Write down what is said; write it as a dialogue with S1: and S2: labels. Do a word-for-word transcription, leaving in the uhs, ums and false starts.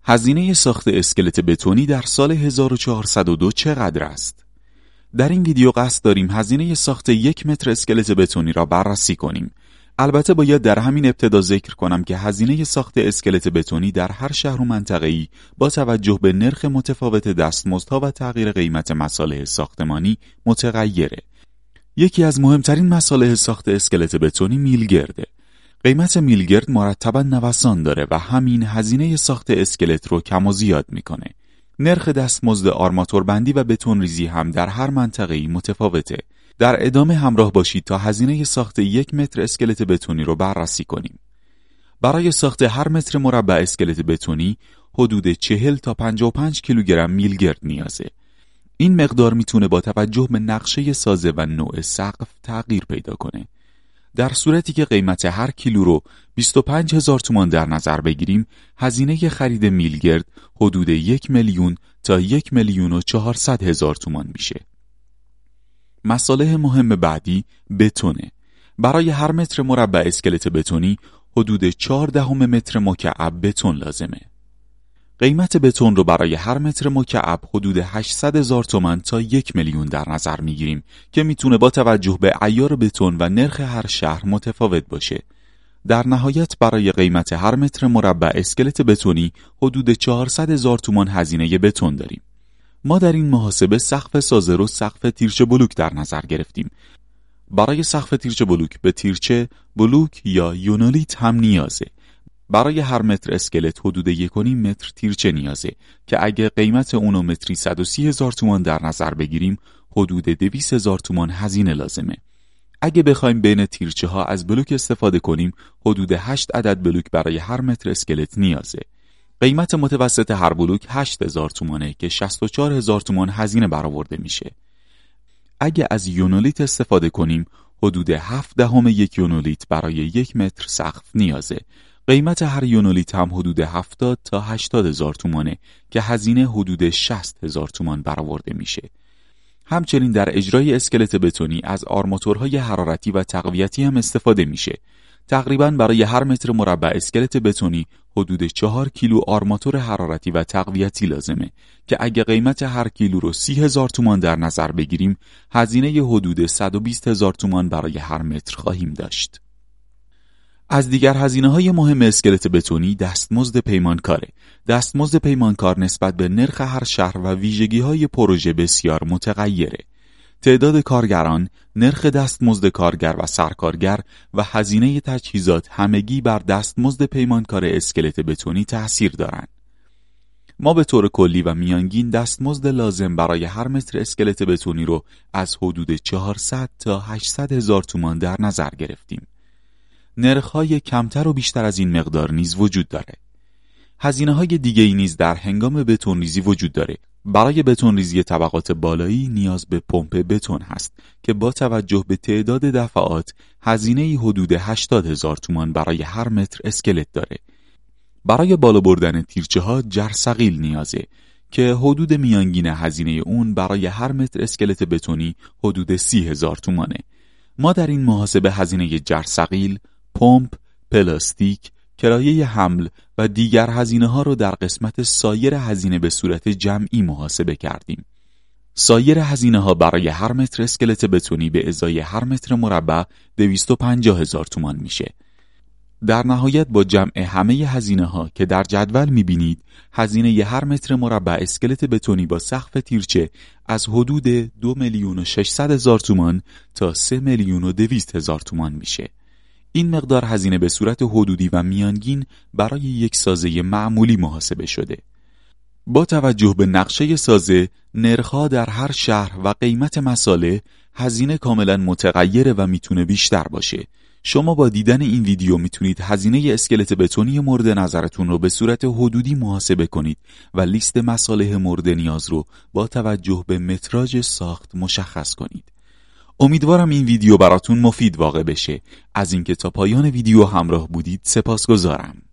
S1: هزینه ساخت اسکلت بتونی در سال هزار و چهارصد و دو چقدر است؟ در این ویدیو قصد داریم هزینه ساخت یک متر اسکلت بتونی را بررسی کنیم. البته باید در همین ابتدا ذکر کنم که هزینه ساخت اسکلت بتونی در هر شهر و منطقه‌ای با توجه به نرخ متفاوت دستمزدها و تغییر قیمت مصالح ساختمانی متغیره. یکی از مهمترین مصالح ساخت اسکلت بتونی میلگرده. قیمت میلگرد مرتباً نوسان داره و همین هزینه ساخت اسکلت رو کم و زیاد میکنه. نرخ دستمزد آرماتوربندی و بتون ریزی هم در هر منطقه‌ای متفاوته. در ادامه همراه باشید تا هزینه ساخت یک متر اسکلت بتونی رو بررسی کنیم. برای ساخت هر متر مربع اسکلت بتونی حدود چهل تا پنجاه و پنج کیلوگرم میلگرد نیازه. این مقدار میتونه با توجه به نقشه سازه و نوع سقف تغییر پیدا کنه. در صورتی که قیمت هر کیلو رو بیست و پنج هزار تومان در نظر بگیریم، هزینه خرید میلگرد حدود یک میلیون تا یک میلیون و چهارصد هزار تومان میشه. مصالح مهم بعدی بتونه. برای هر متر مربع اسکلت بتونی حدود چهار دهم متر مکعب بتون لازمه. قیمت بتون رو برای هر متر مکعب حدود هشتصد هزار تومان تا یک میلیون در نظر میگیریم که میتونه با توجه به عیار بتون و نرخ هر شهر متفاوت باشه. در نهایت برای قیمت هر متر مربع اسکلت بتونی حدود چهارصد هزار تومان هزینه بتون داریم. ما در این محاسبه سقف سازه رو سقف تیرچه بلوک در نظر گرفتیم. برای سقف تیرچه بلوک به تیرچه بلوک یا یونولیت هم نیازه. برای هر متر اسکلت حدود یک و نیم متر تیرچه نیازه که اگه قیمت اونو متری صد و سی هزار تومان در نظر بگیریم حدود دویست هزار تومان هزینه لازمه. اگه بخوایم بین تیرچه ها از بلوک استفاده کنیم حدود هشت عدد بلوک برای هر متر اسکلت نیازه. قیمت متوسط هر بلوک هشت هزار تومانه که شصت و چهار هزار تومان هزینه برآورده میشه. اگه از یونولیت استفاده کنیم حدود هفت دهم یک یونولیت برای یک متر سقف نیازه. قیمت هر یونولیت هم حدود هفتاد تا هشتاد هزار تومانه که هزینه حدود شصت هزار تومان برآورده میشه. همچنین در اجرای اسکلت بتونی از آرماتورهای حرارتی و تقویتی هم استفاده میشه. تقریباً برای هر متر مربع اسکلت بتونی حدود چهار کیلو آرماتور حرارتی و تقویتی لازمه که اگه قیمت هر کیلو رو سی هزار تومان در نظر بگیریم هزینه حدود صد و بیست هزار تومان برای هر متر خواهیم داشت. از دیگر هزینه‌های مهم اسکلت بتونی دستمزد پیمانکاره. دستمزد پیمانکار نسبت به نرخ هر شهر و ویژگی‌های پروژه بسیار متغیره. تعداد کارگران، نرخ دستمزد کارگر و سرکارگر و هزینه تجهیزات همگی بر دستمزد پیمانکار اسکلت بتونی تأثیر دارند. ما به طور کلی و میانگین دستمزد لازم برای هر متر اسکلت بتونی رو از حدود چهارصد تا هشتصد هزار تومان در نظر گرفتیم. نرخ‌های کمتر و بیشتر از این مقدار نیز وجود داره. هزینه‌های دیگه‌ای نیز در هنگام بتون‌ریزی وجود داره. برای بتون‌ریزی طبقات بالایی نیاز به پمپ بتون هست که با توجه به تعداد دفعات هزینه حدود هشتاد هزار تومان برای هر متر اسکلت داره. برای بالا بردن تیرچه‌ها جرثقیل نیازه که حدود میانگین هزینه اون برای هر متر اسکلت بتونی حدود سی هزار تومانه. ما در این محاسبه هزینه جرثقیل، پمپ، پلاستیک، کرایه حمل و دیگر هزینه‌ها رو در قسمت سایر هزینه به صورت جمعی محاسبه کردیم. سایر هزینه‌ها برای هر متر اسکلت بتونی به ازای هر متر مربع دویست و پنجاه هزار تومان میشه. در نهایت با جمع همه هزینه‌ها که در جدول می‌بینید، هزینه هر متر مربع اسکلت بتونی با سقف تیرچه از حدود دو میلیون و ششصد هزار تومان تا سه میلیون و دویست هزار تومان میشه. این مقدار هزینه به صورت حدودی و میانگین برای یک سازه معمولی محاسبه شده. با توجه به نقشه سازه، نرخ‌ها در هر شهر و قیمت مصالح، هزینه کاملا متغیره و میتونه بیشتر باشه. شما با دیدن این ویدیو میتونید هزینه اسکلت بتونی مورد نظرتون رو به صورت حدودی محاسبه کنید و لیست مصالح مورد نیاز رو با توجه به متراژ ساخت مشخص کنید. امیدوارم این ویدیو براتون مفید واقع بشه. از اینکه تا پایان ویدیو همراه بودید سپاسگزارم.